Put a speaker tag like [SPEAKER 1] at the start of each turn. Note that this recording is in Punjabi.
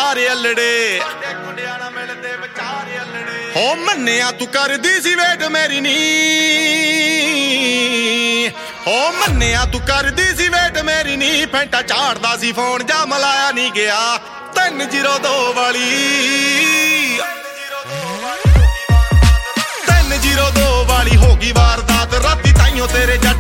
[SPEAKER 1] ਵਿਚਾਰ ਅਲੜੇ ਹੋ ਮੰਨਿਆ ਤੂੰ ਕਰਦੀ ਸੀ ਵੇਟ ਮੇਰੀ ਨੀ ਹੋ ਮੰਨਿਆ ਤੂੰ ਕਰਦੀ ਸੀ ਵੇਟ ਮੇਰੀ ਨੀ ਫੈਂਟਾ ਝਾੜਦਾ ਸੀ ਫੋਨ ਜਾ ਮਲਾਇਆ ਨਹੀਂ ਗਿਆ 302 ਵਾਲੀ 302 ਵਾਲੀ ਹੋ ਗਈ ਵਾਰਦਾਤ ਰਾਤੀ ਤਾਈਓ ਤੇਰੇ ਜੱਟ